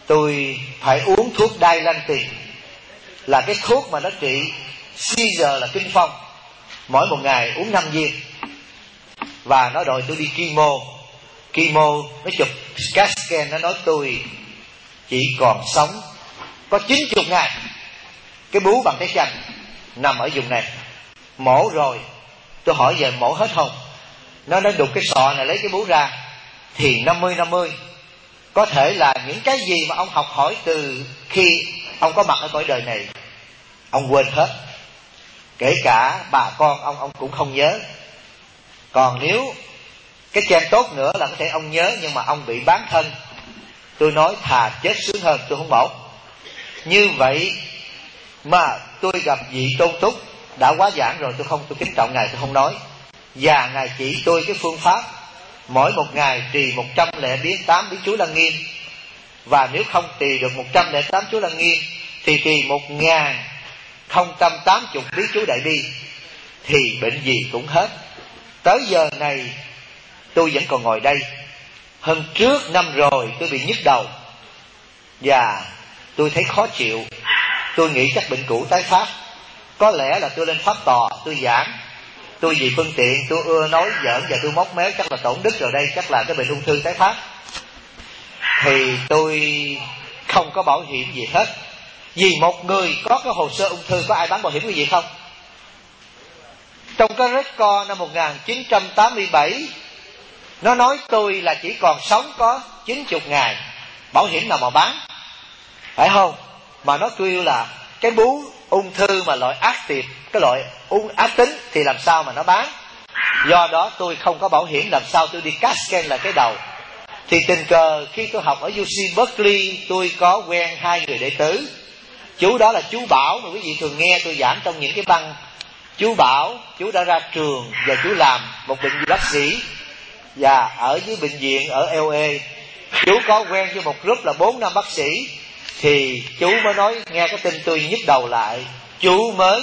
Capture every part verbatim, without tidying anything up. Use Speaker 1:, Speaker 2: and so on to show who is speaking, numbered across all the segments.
Speaker 1: tôi phải uống thuốc Dilantin, là cái thuốc mà nó trị seizure, là kinh phong, mỗi một ngày uống năm viên. Và nó đòi tôi đi chemo. Chemo nó chụp cat scan, nó nói tôi chỉ còn sống có chín mươi ngày. Cái bú bằng cái chanh nằm ở vùng này, mổ rồi. Tôi hỏi giờ mổ hết không? Nó nói đục cái sọ này lấy cái bú ra thì năm mươi năm mươi. Có thể là những cái gì mà ông học hỏi từ khi ông có mặt ở cõi đời này, ông quên hết. Kể cả bà con ông, ông cũng không nhớ. Còn nếu cái gen tốt nữa là có thể ông nhớ, nhưng mà ông bị bán thân. Tôi nói thà chết sướng hơn, tôi không mổ. Như vậy mà tôi gặp vị Tôn Túc đã quá giảng rồi, tôi không, tôi kính trọng Ngài, tôi không nói. Và Ngài chỉ tôi cái phương pháp mỗi một ngày trì một trăm lẻ tám bí chú Lăng Nghiêm. Và nếu không trì được một trăm lẻ tám chú Lăng Nghiêm thì trì một ngàn không trăm tám mươi bí chú Đại Bi, thì bệnh gì cũng hết. Tới giờ này tôi vẫn còn ngồi đây. Hôm trước năm rồi tôi bị nhức đầu và tôi thấy khó chịu. Tôi nghĩ chắc bệnh cũ tái phát. Có lẽ là tôi lên pháp tòa, tôi giảng. Tôi vì phương tiện, tôi ưa nói giỡn và tôi móc méo, chắc là tổn đức rồi đây, chắc là cái bệnh ung thư tái phát. Thì tôi không có bảo hiểm gì hết. Vì một người có cái hồ sơ ung thư, có ai bán bảo hiểm cái gì không? Trong cái record năm một nghìn chín trăm tám mươi bảy, nó nói tôi là chỉ còn sống có chín mươi ngày. Bảo hiểm nào mà bán, phải không? Mà nó kêu là cái bú ung thư mà loại active, cái loại ung ác tính, thì làm sao mà nó bán? Do đó tôi không có bảo hiểm, làm sao tôi đi cat scan lại cái đầu. Thì tình cờ khi tôi học ở u xê Berkeley, tôi có quen hai người đệ tử. Chú đó là chú Bảo, mà quý vị thường nghe tôi giảng trong những cái băng. Chú Bảo, chú đã ra trường và chú làm một bệnh viện bác sĩ, và ở với bệnh viện ở lờ a. Chú có quen với một group là bốn năm bác sĩ. Thì chú mới nói, nghe cái tin tôi nhức đầu lại, chú mới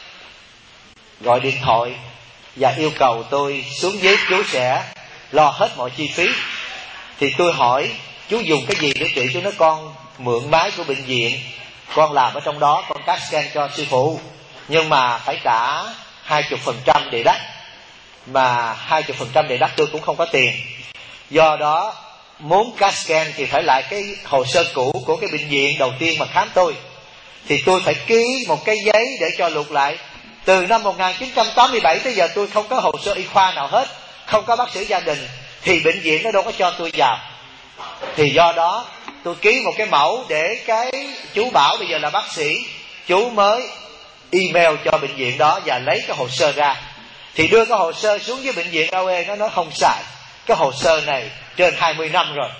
Speaker 1: gọi điện thoại và yêu cầu tôi xuống dưới, chú sẽ lo hết mọi chi phí. Thì tôi hỏi chú dùng cái gì để trị? Chú nói con mượn máy của bệnh viện, con làm ở trong đó, con cắt scan cho sư phụ, nhưng mà phải trả hai mươi phần trăm để đắt. Mà hai mươi phần trăm để đắt tôi cũng không có tiền. Do đó muốn cắt scan thì phải lại cái hồ sơ cũ của cái bệnh viện đầu tiên mà khám tôi. Thì tôi phải ký một cái giấy để cho lục lại. Từ năm một nghìn chín trăm tám mươi bảy tới giờ tôi không có hồ sơ y khoa nào hết, không có bác sĩ gia đình, thì bệnh viện nó đâu có cho tôi vào. Thì do đó tôi ký một cái mẫu để cái chú Bảo bây giờ là bác sĩ, chú mới email cho bệnh viện đó và lấy cái hồ sơ ra. Thì đưa cái hồ sơ xuống với bệnh viện lờ a, nó nói không xài. Cái hồ sơ này trên hai mươi năm rồi.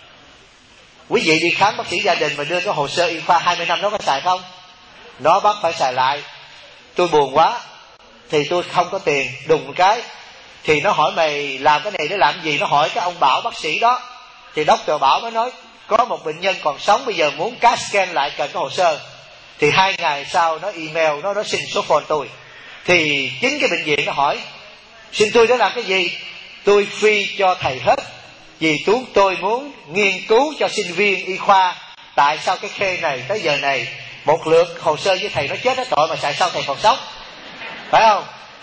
Speaker 1: Quý vị đi khám bác sĩ gia đình mà đưa cái hồ sơ y khoa hai mươi năm, nó có xài không? Nó bắt phải xài lại. Tôi buồn quá, thì tôi không có tiền, đùng cái. Thì nó hỏi mày làm cái này để làm gì? Nó hỏi cái ông Bảo bác sĩ đó. Thì doctor Bảo mới nói có một bệnh nhân còn sống, bây giờ muốn cat scan lại cần cái hồ sơ. Thì hai ngày sau nó email, nó nó xin số phone tôi. Thì chính cái bệnh viện nó hỏi xin tôi để làm cái gì? Tôi free cho thầy hết, vì tú tôi muốn nghiên cứu cho sinh viên y khoa tại sao cái khê này tới giờ này một lượt hồ sơ với thầy nó chết hết tội, mà tại sao thầy còn sống, phải không?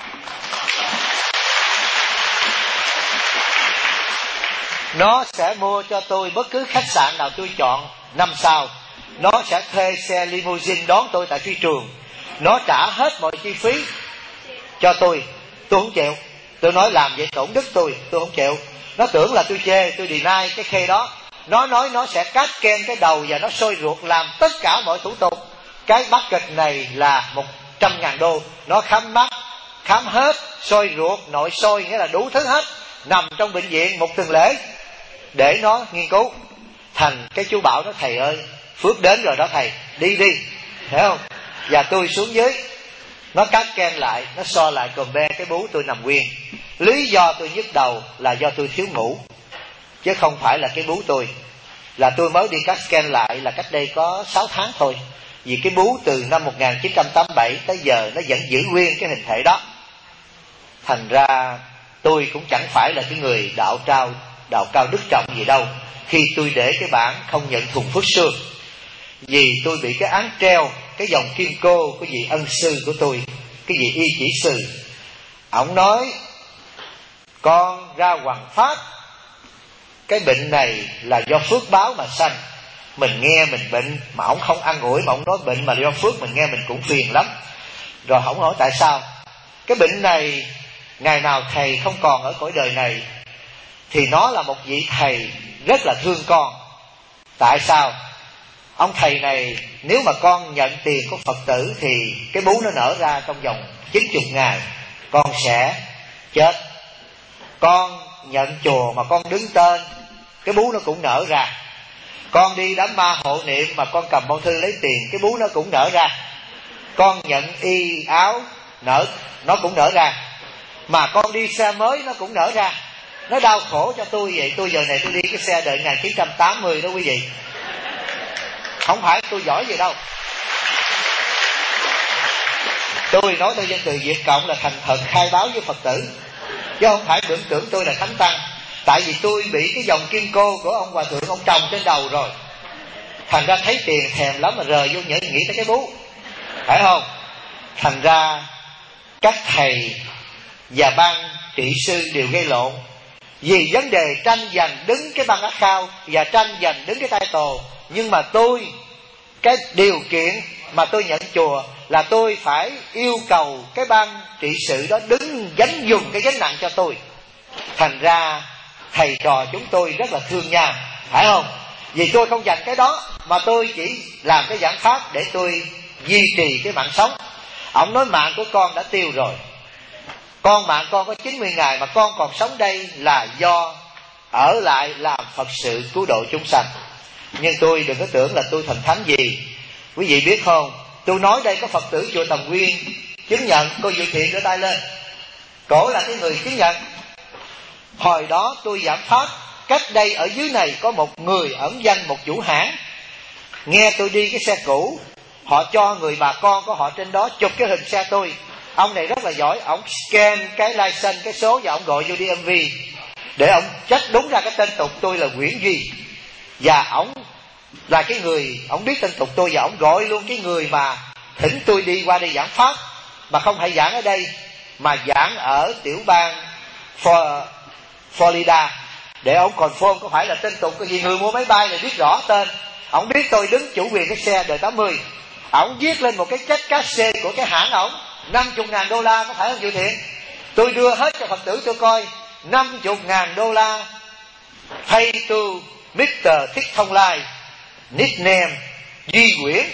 Speaker 1: Nó sẽ mua cho tôi bất cứ khách sạn nào tôi chọn năm sao. Nó sẽ thuê xe limousine đón tôi tại phi trường. Nó trả hết mọi chi phí cho tôi. Tôi không chịu. Tôi nói làm vậy tổn đức tôi, tôi không chịu. Nó tưởng là tôi chê, tôi deny cái khê đó. Nó nói nó sẽ cắt ken cái đầu và nó sôi ruột, làm tất cả mọi thủ tục. Cái bucket này là một trăm ngàn đô. Nó khám mắt, khám hết, sôi ruột, nội sôi, nghĩa là đủ thứ hết, nằm trong bệnh viện một tuần lễ để nó nghiên cứu. Thành cái chú Bảo nói thầy ơi, phước đến rồi đó thầy, đi đi, hiểu không? Và tôi xuống dưới, nó cắt ken lại, nó so lại còm be cái bú tôi nằm nguyên. Lý do tôi nhức đầu là do tôi thiếu ngủ, chứ không phải là cái bú tôi. Là tôi mới đi cắt scan lại là cách đây có sáu tháng thôi. Vì cái bú từ năm một nghìn chín trăm tám mươi bảy tới giờ nó vẫn giữ nguyên cái hình thể đó. Thành ra tôi cũng chẳng phải là cái người đạo trao đạo cao đức trọng gì đâu khi tôi để cái bản không nhận thùng phước xương. Vì tôi bị cái án treo, cái dòng kim cô của vị ân sư của tôi, cái vị y chỉ sư. Ông nói con ra hoằng pháp, cái bệnh này là do phước báo mà sanh. Mình nghe mình bệnh mà ông không ăn ủi, mà ông nói bệnh mà do phước, mình nghe mình cũng phiền lắm. Rồi ông hỏi tại sao? Cái bệnh này ngày nào thầy không còn ở cõi đời này thì nó là một vị thầy rất là thương con. Tại sao? Ông thầy này nếu mà con nhận tiền của Phật tử thì cái bú nó nở ra trong vòng chín mươi ngày, con sẽ chết. Con nhận chùa mà con đứng tên, cái bú nó cũng nở ra. Con đi đám ma hộ niệm mà con cầm bao thư lấy tiền, cái bú nó cũng nở ra. Con nhận y áo nở, nó cũng nở ra. Mà con đi xe mới nó cũng nở ra. Nó đau khổ cho tôi vậy. Tôi giờ này tôi đi cái xe đời một nghìn chín trăm tám mươi đó quý vị. Không phải tôi giỏi gì đâu. Tôi nói tôi dân từ Việt Cộng là thành thật khai báo với Phật tử, chứ không phải tưởng tưởng tôi là thánh tăng. Tại vì tôi bị cái dòng kim cô của ông hòa thượng ông trồng trên đầu rồi, thành ra thấy tiền thèm lắm mà rời vô nhớ nghĩ tới cái bú, phải không? Thành ra các thầy và ban trị sư đều gây lộn vì vấn đề tranh giành đứng cái băng ác khao và tranh giành đứng cái tai tồ. Nhưng mà tôi, cái điều kiện mà tôi nhận chùa là tôi phải yêu cầu cái ban trị sự đó đứng gánh dùng cái gánh nặng cho tôi. Thành ra thầy trò chúng tôi rất là thương nhau, phải không? Vì tôi không dành cái đó mà tôi chỉ làm cái giảng pháp để tôi duy trì cái mạng sống. Ông nói mạng của con đã tiêu rồi, con mạng con có chín mươi ngày mà con còn sống đây là do ở lại làm Phật sự cứu độ chúng sanh. Nhưng tôi đừng có tưởng là tôi thần thánh gì. Quý vị biết không, tôi nói đây có Phật tử chùa Tầm Nguyên chứng nhận. Cô Dự Thiện đưa tay lên, cổ là cái người chứng nhận. Hồi đó tôi giảng pháp, cách đây ở dưới này có một người ẩn danh, một chủ hãng, nghe tôi đi cái xe cũ, họ cho người bà con của họ trên đó chụp cái hình xe tôi. Ông này rất là giỏi, ông scan cái license, cái số và ông gọi vô đê em vê để ông check đúng ra cái tên tục tôi là Nguyễn Duy. Và ông là cái người, ông biết tên tục tôi và ông gọi luôn cái người mà thỉnh tôi đi qua đây giảng pháp, mà không phải giảng ở đây mà giảng ở tiểu bang Florida, để ông confirm có phải là tên tục. Cái gì người mua máy bay là biết rõ tên. Ông biết tôi đứng chủ quyền cái xe đời tám mươi. Ông viết lên một cái check cát xê của cái hãng ổng năm mươi ngàn đô la, có phải không Dự Thiện? Tôi đưa hết cho Phật tử tôi coi. Năm mươi ngàn đô la pay to mít-tơ Thích Thông Lai, nickname Duy Nguyễn,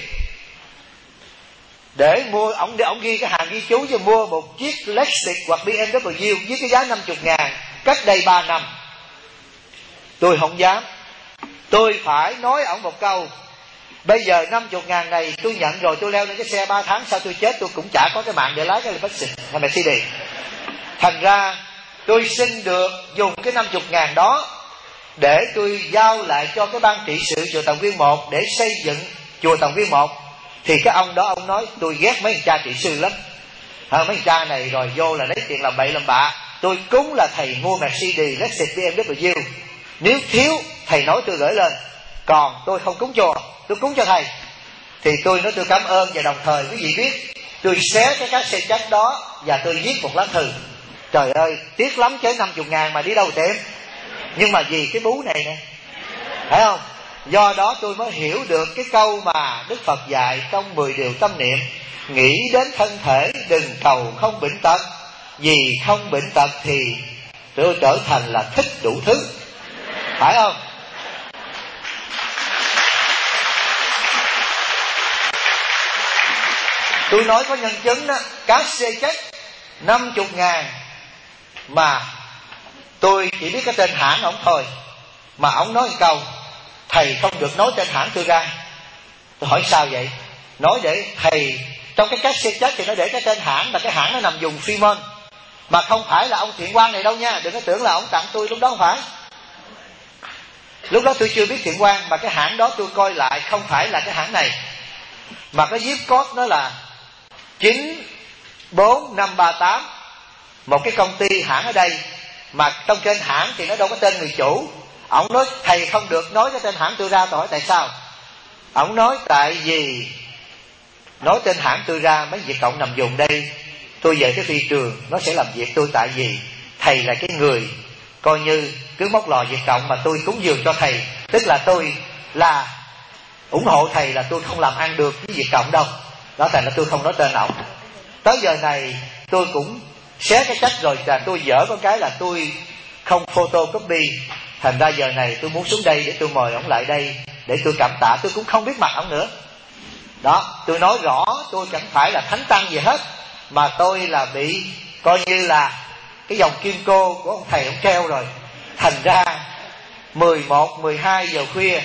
Speaker 1: để mua. Ông để ông ghi cái hàng ghi chú cho mua một chiếc Lexus hoặc bê em vê với cái giá năm mươi ngàn cách đây ba năm. Tôi không dám. Tôi phải nói ổng một câu, bây giờ năm mươi ngàn này tôi nhận rồi, tôi leo lên cái xe ba tháng sau tôi chết, tôi cũng chả có cái mạng để lái cái Lexus hay Mercedes. Thành ra tôi xin được dùng cái năm mươi ngàn đó để tôi giao lại cho cái ban trị sự chùa Tầm Nguyên một để xây dựng chùa Tầm Nguyên một. Thì cái ông đó ông nói tôi ghét mấy thằng cha trị sư lắm, à, mấy thằng cha này rồi vô là lấy tiền làm bậy làm bạ. Tôi cúng là thầy mua Mercedes, Lexus, bê em vê, nếu thiếu thầy nói tôi gửi lên, còn tôi không cúng chùa, tôi cúng cho thầy. Thì tôi nói tôi cảm ơn, và đồng thời quý vị biết tôi xé cái các xe chắc đó và tôi viết một lá thư. Trời ơi tiếc lắm chứ năm mươi ngàn mà đi đâu tiệm. Nhưng mà vì cái bú này nè, phải không? Do đó tôi mới hiểu được cái câu mà Đức Phật dạy trong mười điều tâm niệm: nghĩ đến thân thể đừng cầu không bệnh tật, vì không bệnh tật thì tôi trở thành là thích đủ thứ, phải không? Tôi nói có nhân chứng đó, các xe check năm mươi ngàn mà tôi chỉ biết cái tên hãng ổng thôi, mà ổng nói một câu thầy không được nói tên hãng tôi ra. Tôi hỏi sao vậy? Nói để thầy trong cái cách xe check thì nó để cái tên hãng, là cái hãng nó nằm vùng Fremont, mà không phải là ông Thiện Quang này đâu nha, đừng có tưởng là ông tặng tôi, lúc đó không phải. Lúc đó tôi chưa biết Thiện Quang, mà cái hãng đó tôi coi lại không phải là cái hãng này, mà cái zip code nó là chín bốn năm ba tám, một cái công ty hãng ở đây. Mà trong trên hãng thì nó đâu có tên người chủ. Ông nói thầy không được nói cái tên hãng tôi ra. Tôi hỏi tại sao? Ông nói tại vì nói tên hãng tôi ra mấy Việt Cộng nằm vùng đây, tôi về cái phi trường nó sẽ làm việc tôi. Tại vì thầy là cái người coi như cứ móc lò Việt Cộng mà tôi cúng dường cho thầy, tức là tôi là ủng hộ thầy, là tôi không làm ăn được với Việt Cộng đâu. Đó, thành là tôi không nói tên ổng. Tới giờ này tôi cũng xé cái cách rồi, là tôi dở có cái là tôi không photocopy. Thành ra giờ này tôi muốn xuống đây để tôi mời ổng lại đây để tôi cảm tạ. Tôi cũng không biết mặt ổng nữa. Đó, tôi nói rõ tôi chẳng phải là thánh tăng gì hết, mà tôi là bị coi như là cái dòng kim cô của ông thầy ông treo rồi. Thành ra mười một, mười hai giờ khuya,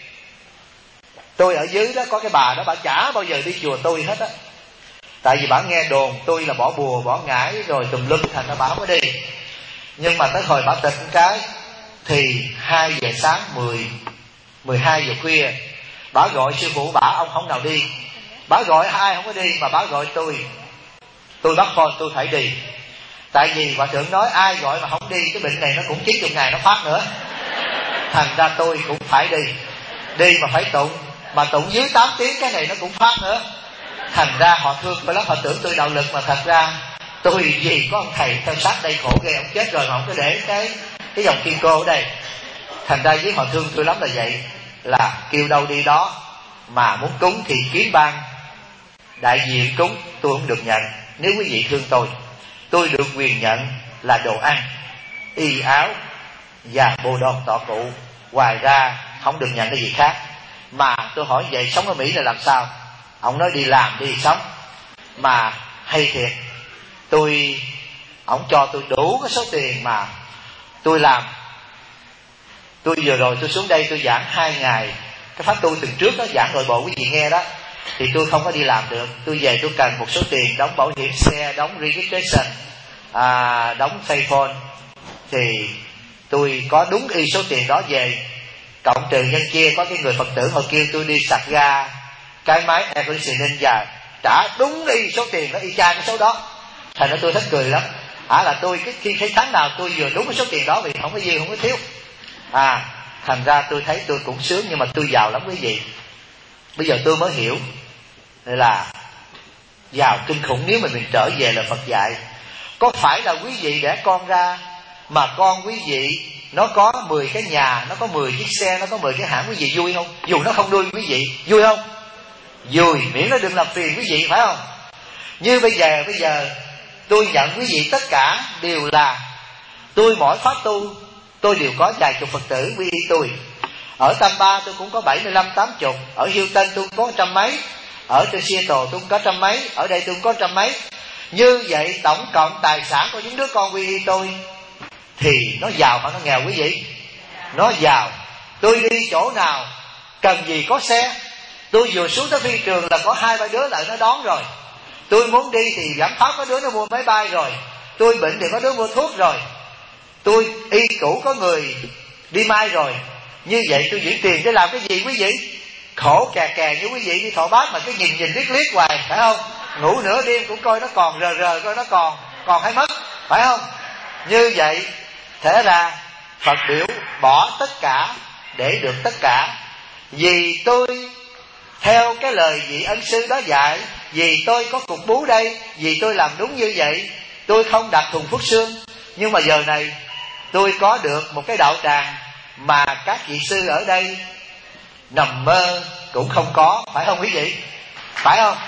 Speaker 1: tôi ở dưới đó có cái bà đó, bà chả bao giờ đi chùa tôi hết á. Tại vì bà nghe đồn tôi là bỏ bùa, bỏ ngải rồi tùm lum, thành ra bà không có đi. Nhưng mà tới hồi bà tịch một cái thì hai giờ sáng, mười, mười hai giờ khuya, bà gọi sư phụ bà, ông không nào đi. Bà gọi ai không có đi, mà bà gọi tôi. Tôi bắt phone tôi phải đi. Tại vì hòa thượng nói ai gọi mà không đi, cái bệnh này nó cũng chín mươi ngày nó phát nữa. Thành ra tôi cũng phải đi. Đi mà phải tụng, mà tụng dưới tám tiếng cái này nó cũng phát nữa. Thành ra họ thương tôi lắm, họ tưởng tôi đạo lực, mà thật ra tôi vì có ông thầy theo sát đây khổ ghê. Ông chết rồi mà không có để cái cái dòng kim cô ở đây. Thành ra với họ thương tôi lắm là vậy. Là kêu đâu đi đó, mà muốn cúng thì kiếm ban đại diện cúng, tôi không được nhận. Nếu quý vị thương tôi, tôi được quyền nhận là đồ ăn, y áo và bồ đòn tọa cụ. Ngoài ra không được nhận cái gì khác. Mà tôi hỏi vậy sống ở Mỹ là làm sao? Ông nói đi làm đi sống. Mà hay thiệt, tôi ông cho tôi đủ cái số tiền mà tôi làm. Tôi vừa rồi tôi xuống đây tôi giảng hai ngày cái pháp tu tuần trước đó, giảng nội bộ quý vị nghe đó, thì tôi không có đi làm được. Tôi về tôi cần một số tiền đóng bảo hiểm xe, đóng registration, à, đóng pay phone. Thì tôi có đúng y số tiền đó về, cộng trừ nhân kia có cái người Phật tử hồi kêu tôi đi sạc ga cái máy air conditioning, và trả đúng y số tiền đó, y chang cái số đó. Thành ra tôi thích cười lắm. À, là tôi cái khi thấy tháng nào tôi vừa đúng cái số tiền đó, vì không có dư không có thiếu. À, thành ra tôi thấy tôi cũng sướng, nhưng mà tôi giàu lắm quý vị. Bây giờ tôi mới hiểu là giàu kinh khủng nếu mà mình trở về là Phật dạy. Có phải là quý vị đẻ con ra mà con quý vị nó có mười cái nhà, nó có mười chiếc xe, nó có mười cái hãng, quý vị vui không? Dù nó không nuôi quý vị, vui không? Vui, miễn nó đừng làm phiền quý vị, phải không? Như bây giờ, bây giờ tôi nhận quý vị tất cả đều là tôi mỗi pháp tu tôi đều có vài chục Phật tử quy y tôi. Ở Tam Ba tôi cũng có bảy mươi lăm, tám chục. Ở Hilton tôi cũng có trăm mấy. Ở trên Seattle tôi cũng có trăm mấy. Ở đây tôi cũng có trăm mấy. Như vậy tổng cộng tài sản của những đứa con quy y tôi thì nó giàu hay nó nghèo quý vị? Nó giàu. Tôi đi chỗ nào cần gì có xe, tôi vừa xuống tới phi trường là có hai ba đứa lại nó đón rồi. Tôi muốn đi thì giảm phát có đứa nó mua máy bay rồi. Tôi bệnh thì có đứa mua thuốc rồi. Tôi y cũ có người đi mai rồi. Như vậy tôi giữ tiền để làm cái gì quý vị? Khổ kè kè như quý vị đi thọ bát mà cứ nhìn nhìn liếc liếc hoài, phải không? Ngủ nửa đêm cũng coi nó còn, rờ rờ coi nó còn còn hay mất, phải không? Như vậy thế ra Phật biểu bỏ tất cả để được tất cả. Vì tôi theo cái lời vị ân sư đó dạy, vì tôi có cục bú đây, vì tôi làm đúng như vậy, tôi không đặt thùng phước xương. Nhưng mà giờ này tôi có được một cái đạo tràng mà các vị sư ở đây nằm mơ cũng không có, phải không quý vị? Phải không?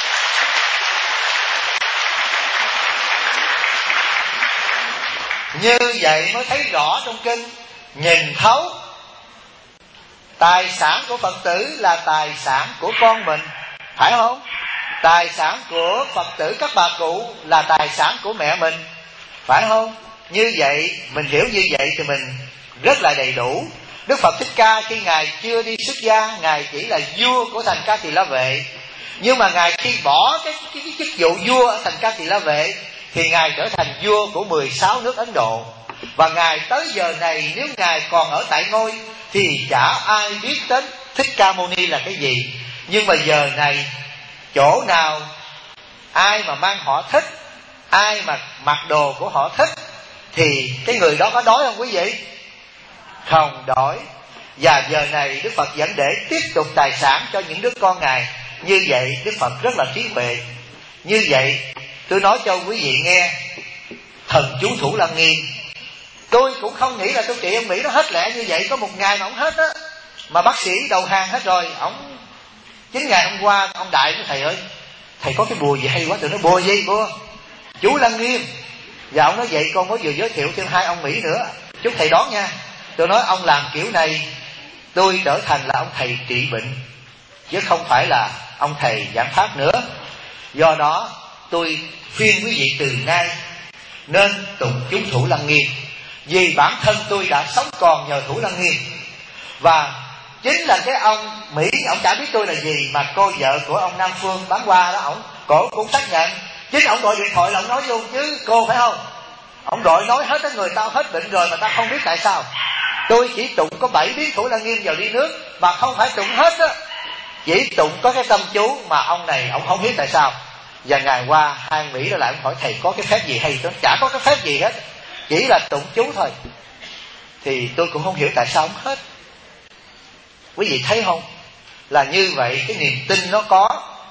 Speaker 1: Như vậy mới thấy rõ trong kinh, nhìn thấu tài sản của Phật tử là tài sản của con mình, phải không? Tài sản của Phật tử các bà cụ là tài sản của mẹ mình, phải không? Như vậy mình hiểu như vậy thì mình rất là đầy đủ. Đức Phật Thích Ca khi Ngài chưa đi xuất gia, Ngài chỉ là vua của thành Ca Tỳ La Vệ. Nhưng mà Ngài khi bỏ cái, cái, cái chức vụ vua ở thành Ca Tỳ La Vệ thì Ngài trở thành vua của mười sáu nước Ấn Độ. Và Ngài tới giờ này nếu Ngài còn ở tại ngôi thì chả ai biết đến Thích Ca Mâu Ni là cái gì. Nhưng mà giờ này chỗ nào ai mà mang họ Thích, ai mà mặc đồ của họ Thích, thì cái người đó có đói không quý vị? Không đói. Và giờ này Đức Phật vẫn để tiếp tục tài sản cho những đứa con Ngài. Như vậy Đức Phật rất là trí huệ. Như vậy tôi nói cho quý vị nghe, thần chú Thủ Lăng Nghiêm, tôi cũng không nghĩ là tôi trị ông Mỹ nó hết lẹ như vậy. Có một ngày mà ông hết á, mà bác sĩ đầu hàng hết rồi. Ông chín ngày hôm qua ông Đại với thầy ơi, thầy có cái bùa gì hay quá. Tôi nói bùa gì? Bùa Chú Lăng Nghiêm. Và ông nói vậy con mới vừa giới thiệu thêm hai ông Mỹ nữa, chúc thầy đón nha. Tôi nói ông làm kiểu này tôi trở thành là ông thầy trị bệnh, chứ không phải là ông thầy giảng pháp nữa. Do đó tôi khuyên quý vị từ nay nên tụng chú Thủ Lăng Nghiêm. Vì bản thân tôi đã sống còn nhờ Thủ Lăng Nghiêm. Và chính là cái ông Mỹ, ông chả biết tôi là gì, mà cô vợ của ông Nam Phương bán hoa đó, ông cổ cũng xác nhận. Chính ông gọi điện thoại là ông nói luôn chứ cô, phải không? Ông gọi nói hết cái người tao hết bệnh rồi mà tao không biết tại sao. Tôi chỉ tụng có bảy biến Thủ Lăng Nghiêm vào ly nước, mà không phải tụng hết á, chỉ tụng có cái tâm chú mà ông này ông không biết tại sao. Và ngày qua hai Mỹ đó lại ông hỏi thầy có cái phép gì hay, tôi chả có cái phép gì hết, chỉ là tụng chú thôi. Thì tôi cũng không hiểu tại sao ông hết. Quý vị thấy không? Là như vậy, cái niềm tin nó có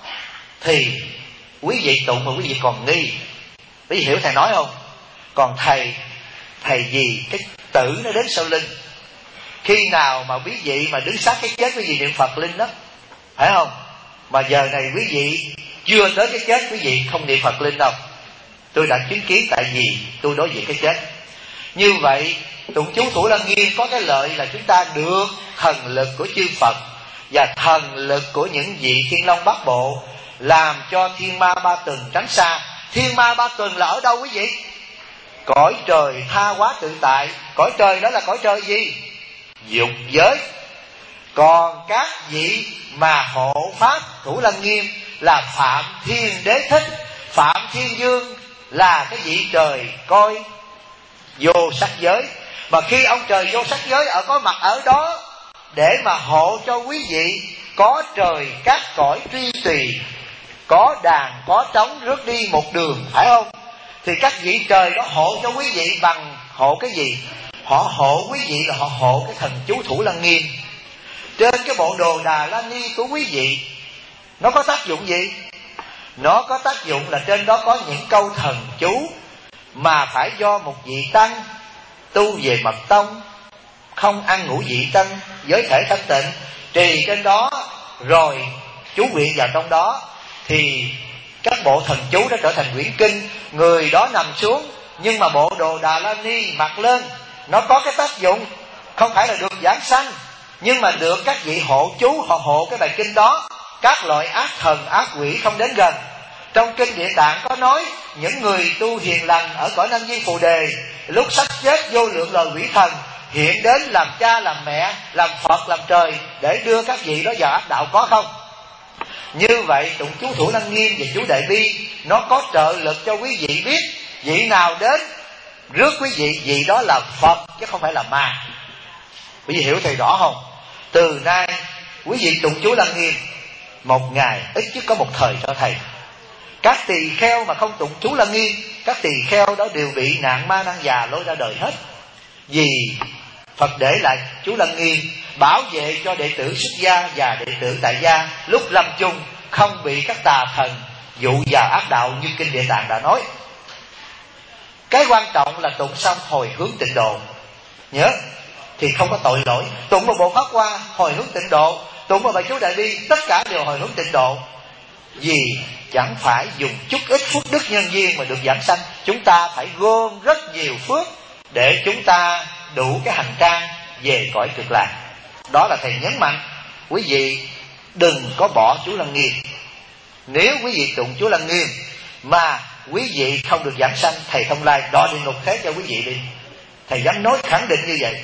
Speaker 1: thì quý vị tụng mà quý vị còn nghi. Quý vị hiểu thầy nói không? Còn thầy, thầy gì cái tử nó đến sau lưng. Khi nào mà quý vị mà đứng sát cái chết, quý vị niệm Phật linh đó, phải không? Mà giờ này quý vị chưa tới cái chết, quý vị không niệm Phật linh đâu. Tôi đã chứng kiến, tại vì tôi đối diện cái chết. Như vậy tụng chú Thủ Lăng Nghiêm có cái lợi là chúng ta được thần lực của chư Phật và thần lực của những vị Thiên Long Bát Bộ, làm cho thiên ma ba tuần tránh xa. Thiên ma ba tuần là ở đâu quý vị? Cõi trời tha hóa tự tại. Cõi trời đó là cõi trời gì? Dục giới. Còn các vị mà hộ pháp Thủ Lăng Nghiêm là Phạm Thiên Đế Thích. Phạm Thiên Dương là cái vị trời coi vô sắc giới. Mà khi ông trời vô sắc giới ở có mặt ở đó để mà hộ cho quý vị có trời các cõi tri tùy, có đàn có trống rước đi một đường, phải không? Thì các vị trời đó hộ cho quý vị bằng hộ cái gì? Họ hộ quý vị là họ hộ cái thần chú Thủ Lăng Nghiêm. Trên cái bộ đồ Đà La Ni của quý vị nó có tác dụng gì? Nó có tác dụng là trên đó có những câu thần chú mà phải do một vị tăng tu về mật tông, không ăn ngũ vị tân, giới thể thanh tịnh, trì trên đó rồi chú nguyện vào trong đó, thì các bộ thần chú đã trở thành quyển kinh. Người đó nằm xuống nhưng mà bộ đồ Đà La Ni mặc lên, nó có cái tác dụng không phải là được giảng sanh, nhưng mà được các vị hộ chú, họ hộ cái bài kinh đó, các loại ác thần ác quỷ không đến gần. Trong kinh Địa Tạng có nói những người tu hiền lành ở cõi Nam Di Phù Đề, lúc sắp chết vô lượng loài quỷ thần hiện đến làm cha làm mẹ, làm Phật làm trời để đưa các vị đó vào ác đạo, có không? Như vậy tụng chú Thủ Lăng Nghiêm và chú Đại Bi nó có trợ lực cho quý vị biết vị nào đến rước quý vị, vị đó là Phật chứ không phải là ma. Quý vị hiểu thầy rõ không? Từ nay quý vị tụng chú Lăng Nghiêm một ngày ít nhất có một thời cho thầy. Các tỳ kheo mà không tụng chú Lăng Nghiêm, các tỳ kheo đó đều bị nạn ma nan già lôi ra đời hết. Vì Phật để lại chú Lăng Nghiêm bảo vệ cho đệ tử xuất gia và đệ tử tại gia lúc lâm chung không bị các tà thần dụ vào ác đạo như kinh Địa Tạng đã nói. Cái quan trọng là tụng xong hồi hướng tịnh độ. Nhớ thì không có tội lỗi. Tụng một bộ pháp hoa hồi hướng tịnh độ, tụng một bài chú Đại Bi tất cả đều hồi hướng tịnh độ. Vì chẳng phải dùng chút ít phước đức nhân duyên mà được giảng sanh. Chúng ta phải gom rất nhiều phước để chúng ta đủ cái hành trang về cõi cực lạc. Đó là thầy nhấn mạnh quý vị đừng có bỏ chú Lăng Nghiêm. Nếu quý vị tụng chú Lăng Nghiêm mà quý vị không được giảng sanh, thầy Thông Lai đo địa ngục thế cho quý vị đi. Thầy dám nói khẳng định như vậy.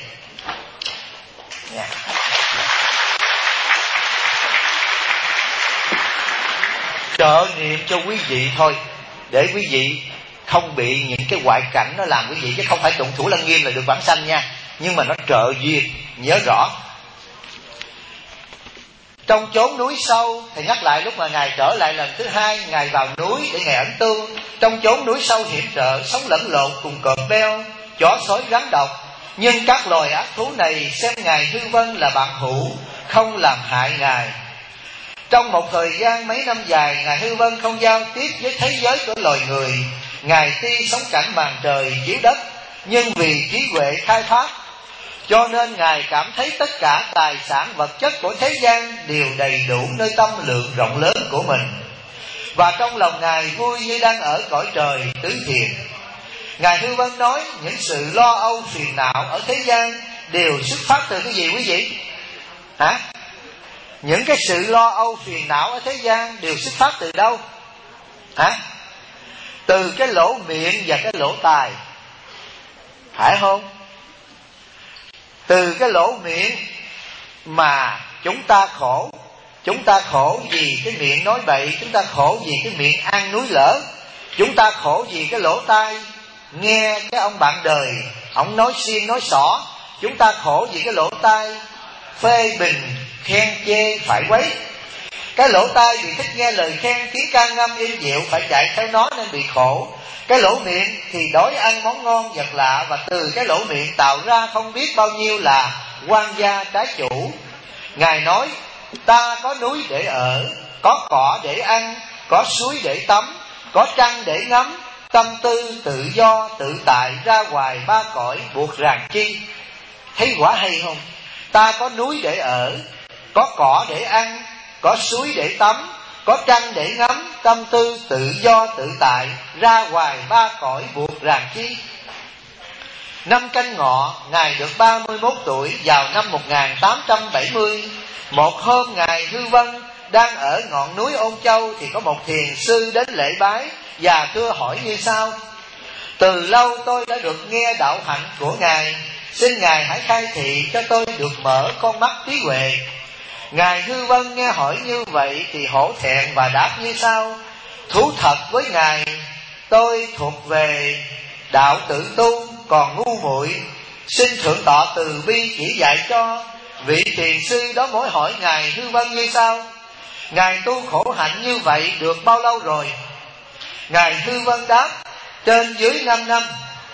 Speaker 1: Yeah. Trợ niệm cho quý vị thôi, để quý vị không bị những cái ngoại cảnh nó làm quý vị, chứ không phải tụng Thủ Lăng Nghiêm là được vãng sanh nha. Nhưng mà nó trợ duyên, nhớ rõ. Trong chốn núi sâu, thầy nhắc lại lúc mà Ngài trở lại lần thứ hai, Ngài vào núi để Ngài ẩn tu. Trong chốn núi sâu hiểm trở, sống lẫn lộn cùng cọp beo, chó sói rắn độc, nhưng các loài ác thú này xem ngài Hư Vân là bạn hữu, không làm hại ngài. Trong một thời gian mấy năm dài, ngài Hư Vân không giao tiếp với thế giới của loài người. Ngài tuy sống cảnh màn trời chiếu đất, nhưng vì trí huệ khai phát, cho nên ngài cảm thấy tất cả tài sản vật chất của thế gian đều đầy đủ nơi tâm lượng rộng lớn của mình, và trong lòng ngài vui như đang ở cõi trời tứ thiền. Ngài Hư Vân nói những sự lo âu phiền não ở thế gian đều xuất phát từ cái gì quý vị? Hả? Những cái sự lo âu phiền não ở thế gian đều xuất phát từ đâu? Hả? Từ cái lỗ miệng và cái lỗ tai, phải không? Từ cái lỗ miệng mà chúng ta khổ. Chúng ta khổ vì cái miệng nói bậy, chúng ta khổ vì cái miệng ăn núi lở, chúng ta khổ vì cái lỗ tai nghe cái ông bạn đời ông nói xiên nói xỏ, chúng ta khổ vì cái lỗ tai phê bình khen chê phải quấy. Cái lỗ tai vì thích nghe lời khen, tiếng ca ngâm êm dịu phải chạy theo nó nên bị khổ. Cái lỗ miệng thì đói ăn món ngon vật lạ, và từ cái lỗ miệng tạo ra không biết bao nhiêu là quan gia trái chủ. Ngài nói ta có núi để ở, có cỏ để ăn, có suối để tắm, có trăng để ngắm, tâm tư tự do tự tại, ra ngoài ba cõi buộc ràng chi. Thấy quả hay không? Ta có núi để ở, có cỏ để ăn, có suối để tắm, có trăng để ngắm, tâm tư tự do tự tại, ra ngoài ba cõi buộc ràng chi. Năm Canh Ngọ, ngài được ba mươi mốt tuổi, vào năm một nghìn tám trăm bảy mươi. Một hôm ngài Hư Vân đang ở ngọn núi Ôn Châu thì có một thiền sư đến lễ bái và thưa hỏi như sau: từ lâu tôi đã được nghe đạo hạnh của ngài, xin ngài hãy khai thị cho tôi được mở con mắt trí huệ. Ngài Hư Vân nghe hỏi như vậy thì hổ thẹn và đáp như sau: thú thật với ngài, tôi thuộc về đạo tự tu, còn ngu muội, xin thượng tọa từ bi chỉ dạy cho. Vị thiền sư đó mới hỏi ngài Hư Vân như sau: ngài tu khổ hạnh như vậy được bao lâu rồi? Ngài Hư Vân đáp: trên dưới năm năm.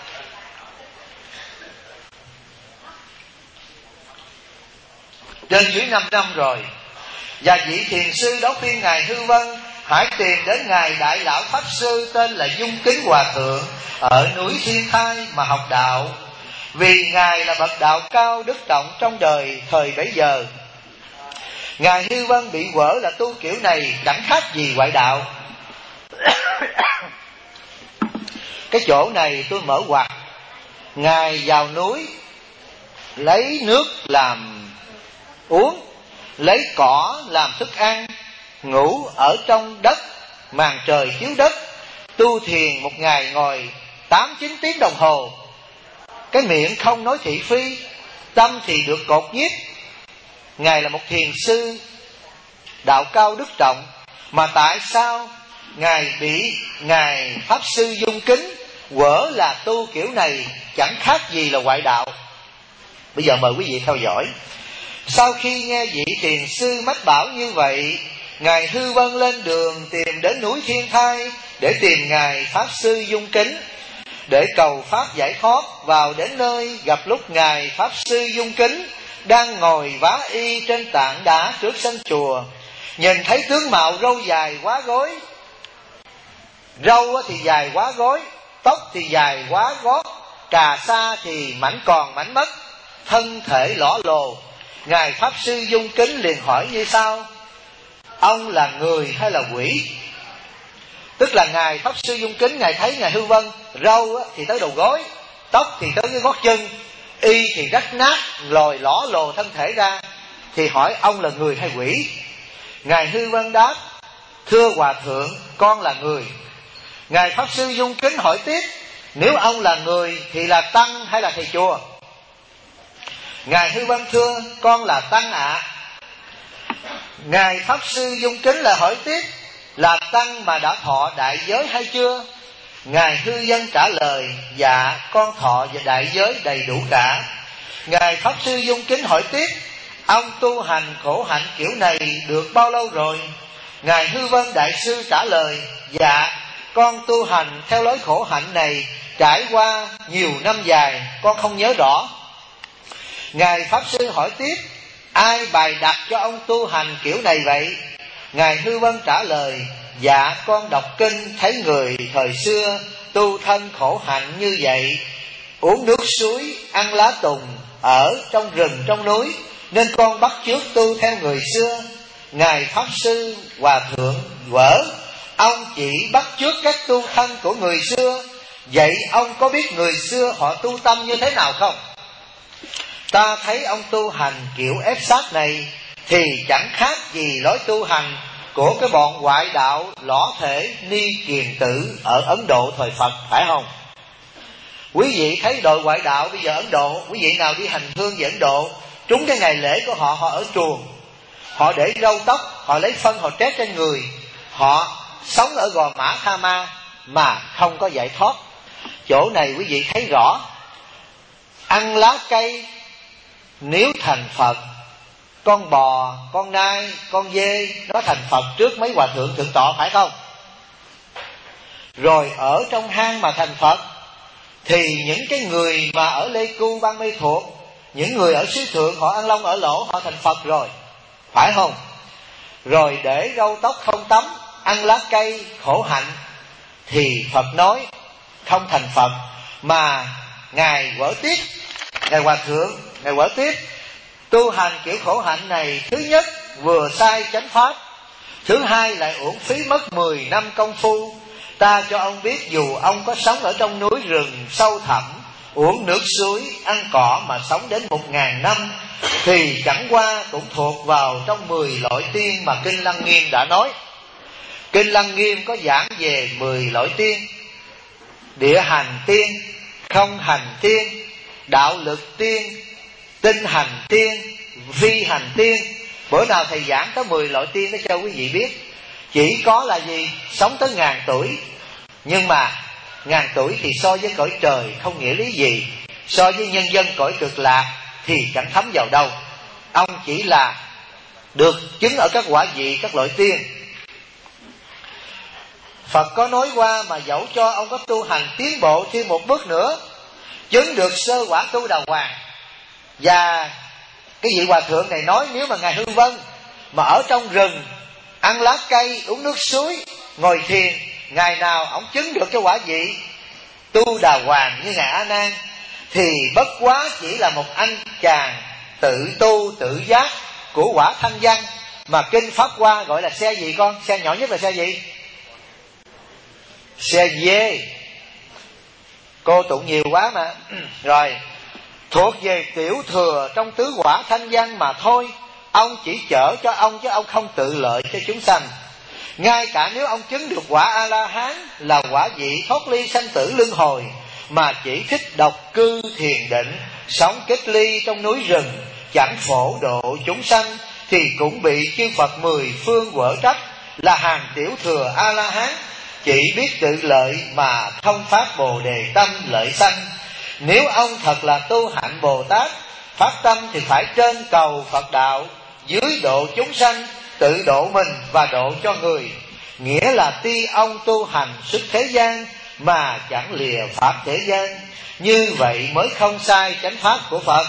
Speaker 1: Trên dưới năm năm rồi. Và vị thiền sư đó khuyên ngài Hư Vân hãy tìm đến ngài Đại Lão Pháp Sư tên là Dung Kính Hòa Thượng ở núi Thiên Thai mà học đạo, vì ngài là bậc đạo cao đức trọng trong đời thời bấy giờ. Ngài Hư Vân bị quở là tu kiểu này chẳng khác gì ngoại đạo. Cái chỗ này tôi mở ngoặt. Ngài vào núi lấy nước làm uống, lấy cỏ làm thức ăn, ngủ ở trong đất, màn trời chiếu đất, tu thiền một ngày ngồi tám chín tiếng đồng hồ. Cái miệng không nói thị phi, tâm thì được cột nhiếp. Ngài là một thiền sư đạo cao đức trọng, mà tại sao ngài bị ngài Pháp Sư Dung Kính quở là tu kiểu này chẳng khác gì là ngoại đạo? Bây giờ mời quý vị theo dõi. Sau khi nghe vị thiền sư mách bảo như vậy, ngài Hư Vân lên đường tìm đến núi Thiên Thai để tìm ngài Pháp Sư Dung Kính để cầu pháp giải thoát. Vào đến nơi gặp lúc ngài Pháp Sư Dung Kính đang ngồi vá y trên tảng đá trước sân chùa. Nhìn thấy tướng mạo râu dài quá gối, râu thì dài quá gối, tóc thì dài quá gót, cà sa thì mảnh còn mảnh mất, thân thể lõa lồ. Ngài Pháp Sư Dung Kính liền hỏi như sau: ông là người hay là quỷ? Tức là ngài Pháp Sư Dung Kính ngài thấy ngài Hư Vân râu thì tới đầu gối, tóc thì tới cái gót chân, y thì rách nát lồi lõa lồ thân thể ra, thì hỏi ông là người hay quỷ? Ngài Hư Vân đáp: thưa hòa thượng, con là người. Ngài Pháp Sư Dung Kính hỏi tiếp: nếu ông là người thì là tăng hay là thầy chùa? Ngài Hư Vân thưa: con là tăng ạ. À. Ngài Pháp Sư Dung Kính lại hỏi tiếp: là tăng mà đã thọ đại giới hay chưa? Ngài Hư Vân trả lời: dạ, con thọ và đại giới đầy đủ cả. Ngài Pháp Sư Dung Kính hỏi tiếp: ông tu hành khổ hạnh kiểu này được bao lâu rồi? Ngài Hư Vân đại sư trả lời: dạ, con tu hành theo lối khổ hạnh này trải qua nhiều năm dài con không nhớ rõ. Ngài Pháp Sư hỏi tiếp: ai bày đặt cho ông tu hành kiểu này vậy? Ngài Hư Vân trả lời: dạ con đọc kinh thấy người thời xưa tu thân khổ hạnh như vậy, uống nước suối, ăn lá tùng ở trong rừng trong núi, nên con bắt chước tu theo người xưa. Ngài Pháp Sư Hòa Thượng vỡ: ông chỉ bắt chước các tu thân của người xưa, vậy ông có biết người xưa họ tu tâm như thế nào không? Ta thấy ông tu hành kiểu ép sát này thì chẳng khác gì lối tu hành của cái bọn ngoại đạo lõ thể ni kiền tử ở Ấn Độ thời Phật, phải không? Quý vị thấy đội ngoại đạo bây giờ Ấn Độ, quý vị nào đi hành hương về Ấn Độ, trúng cái ngày lễ của họ, họ ở chuồng, họ để râu tóc, họ lấy phân họ trét trên người, họ sống ở Gò Mã Tha Ma mà không có giải thoát. Chỗ này quý vị thấy rõ, ăn lá cây nếu thành Phật, con bò, con nai, con dê nó thành Phật trước mấy hòa thượng thượng tọa, phải không? Rồi ở trong hang mà thành Phật thì những cái người mà ở Lê Cu Ban Mê Thuộc, những người ở xứ thượng họ ăn lông ở lỗ, họ thành Phật rồi, phải không? Rồi để râu tóc không tắm, ăn lá cây khổ hạnh thì Phật nói không thành Phật. Mà Ngài Quở Tiếp, Ngài Hòa Thượng, Ngài Quở Tiếp tu hành kiểu khổ hạnh này, thứ nhất vừa sai chánh pháp, thứ hai lại uổng phí mất mười năm công phu. Ta cho ông biết, dù ông có sống ở trong núi rừng sâu thẳm, uống nước suối, ăn cỏ mà sống đến một ngàn năm, thì chẳng qua cũng thuộc vào trong mười loại tiên mà Kinh Lăng Nghiêm đã nói. Kinh Lăng Nghiêm có giảng về mười loại tiên: địa hành tiên, không hành tiên, đạo lực tiên, tinh hành tiên, phi hành tiên. Bữa nào thầy giảng có mười loại tiên đó cho quý vị biết. Chỉ có là gì? Sống tới ngàn tuổi. Nhưng mà ngàn tuổi thì so với cõi trời không nghĩa lý gì, so với nhân dân cõi cực lạc thì chẳng thấm vào đâu. Ông chỉ là được chứng ở các quả vị, các loại tiên. Phật có nói qua, mà dẫu cho ông có tu hành tiến bộ thêm một bước nữa, chứng được sơ quả tu đà hoàng. Và cái vị hòa thượng này nói, nếu mà Ngài Hư Vân mà ở trong rừng, ăn lá cây, uống nước suối, ngồi thiền, ngày nào ông chứng được cái quả vị tu đà hoàng như Ngài A Nan, thì bất quá chỉ là một anh chàng tự tu tự giác của quả thanh văn, mà kinh Pháp Hoa gọi là xe gì con? Xe nhỏ nhất là xe gì? Xe dê. Cô tụng nhiều quá mà. Rồi, thuộc về tiểu thừa trong tứ quả thanh văn mà thôi. Ông chỉ chở cho ông, chứ ông không tự lợi cho chúng sanh. Ngay cả nếu ông chứng được quả A-la-hán, là quả vị thoát ly sanh tử luân hồi, mà chỉ thích độc cư thiền định, sống kết ly trong núi rừng, chẳng phổ độ chúng sanh, thì cũng bị chư Phật mười phương quở trách là hàng tiểu thừa A-la-hán, chỉ biết tự lợi mà không phát bồ đề tâm lợi sanh. Nếu ông thật là tu hạnh Bồ Tát, phát tâm thì phải trên cầu Phật đạo, dưới độ chúng sanh, tự độ mình và độ cho người. Nghĩa là tuy ông tu hành xuất thế gian mà chẳng lìa pháp thế gian. Như vậy mới không sai chánh pháp của Phật.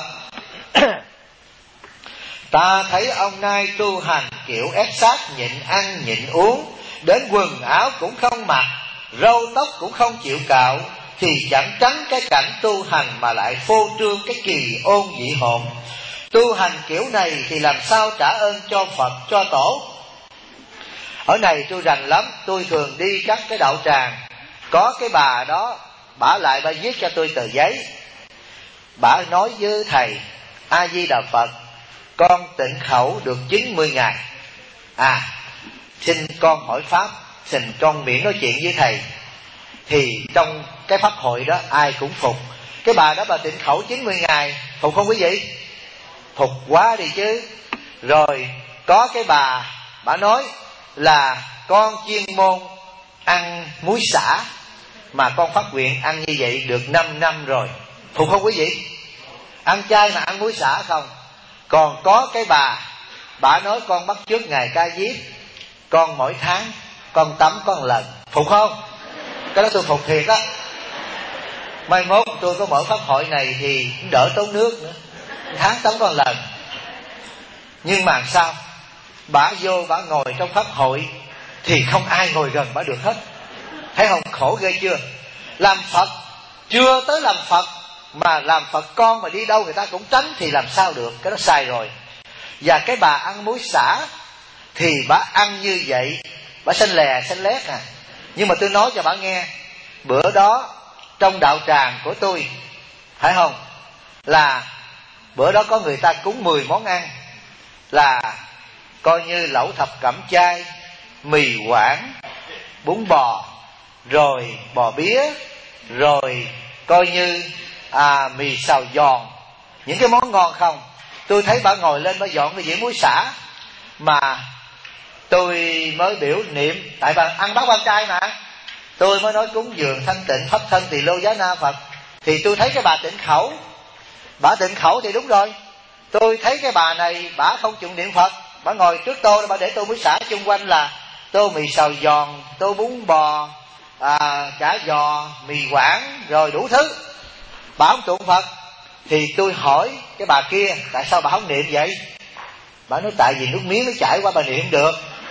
Speaker 1: Ta thấy ông nay tu hành kiểu ép sát, nhịn ăn nhịn uống, đến quần áo cũng không mặc, râu tóc cũng không chịu cạo, thì chẳng tránh cái cảnh tu hành mà lại phô trương cái kỳ ôn dị hồn. Tu hành kiểu này thì làm sao trả ơn cho Phật, cho Tổ? Ở này tôi rành lắm. Tôi thường đi các cái đạo tràng, có cái bà đó, bả lại bà viết cho tôi tờ giấy. Bả nói với thầy: A Di Đà Phật, con tịnh khẩu được chín mươi ngày, à xin con hỏi pháp, xin con miễn nói chuyện với thầy. Thì trong cái pháp hội đó ai cũng phục. Cái bà đó bà tịnh khẩu chín mươi ngày, phục không quý vị? Phục quá đi chứ. Rồi có cái bà, bà nói là con chuyên môn ăn muối xả, mà con phát nguyện ăn như vậy được năm năm rồi. Phục không quý vị? Ăn chay mà ăn muối xả không. Còn có cái bà, bà nói con bắt chước Ngài Ca Diếp, con mỗi tháng con tắm con lần. Phục không? Cái đó tôi phục thiệt á. Mai mốt tôi có mở pháp hội này thì cũng đỡ tốn nước nữa, tháng tống có lần. Nhưng mà sao bả vô bả ngồi trong pháp hội thì không ai ngồi gần bả được hết. Thấy không, khổ ghê chưa? Làm Phật chưa tới làm Phật mà làm Phật con mà đi đâu người ta cũng tránh thì làm sao được, cái đó sai rồi. Và cái bà ăn muối xả thì bà ăn như vậy, bà xanh lè xanh lét à. Nhưng mà tôi nói cho bà nghe, bữa đó trong đạo tràng của tôi, phải không, là bữa đó có người ta cúng mười món ăn, là coi như lẩu thập cẩm chay, mì quảng, bún bò, rồi bò bía, rồi coi như à, mì xào giòn, những cái món ngon không. Tôi thấy bà ngồi lên bà dọn cái dĩa muối xả, mà tôi mới biểu niệm, tại bà ăn bát quan trai mà, tôi mới nói cúng dường thanh tịnh pháp thân tỳ lô giá na Phật. Thì tôi thấy cái bà tịnh khẩu, bà tịnh khẩu thì đúng rồi. Tôi thấy cái bà này bà không chụng niệm Phật, bà ngồi trước tôi, bà để tô muối xả chung quanh là tô mì xào giòn, tô bún bò, à, chả giò, mì quảng, rồi đủ thứ. Bà không tụng Phật. Thì tôi hỏi cái bà kia tại sao bà không niệm vậy. Bà nói tại vì nước miếng nó chảy qua bà niệm được.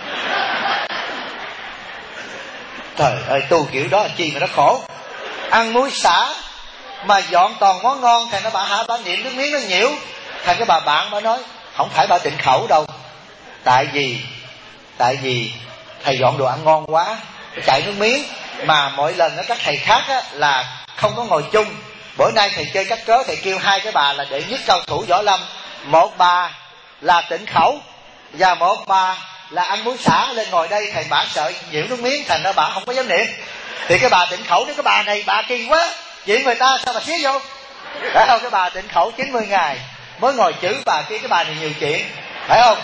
Speaker 1: Trời ơi, tu kiểu đó là chi mà nó khổ. Ăn muối xả mà dọn toàn món ngon, thành nó bà hả bà niệm nước miếng nó nhiễu. Thành cái bà bạn bà nói không phải bà tịnh khẩu đâu, tại vì tại vì thầy dọn đồ ăn ngon quá chạy nước miếng. Mà mỗi lần đó các thầy khác á, là không có ngồi chung. Bữa nay thầy chơi cách cớ, thầy kêu hai cái bà là đệ nhất cao thủ võ lâm, một bà là tịnh khẩu và một bà là ăn muối xả lên ngồi đây. Thầy bà sợ nhiễu nước miếng, thành ra bà không có dám niệm. Thì cái bà tịnh khẩu nói cái bà này bà kỳ quá, chuyện người ta sao mà xía vô. Phải không? Cái bà tịnh khẩu chín mươi ngày mới ngồi chữ bà kia, cái bà này nhiều chuyện, phải không?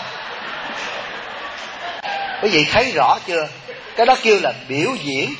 Speaker 1: Quý vị thấy rõ chưa? Cái đó kêu là biểu diễn.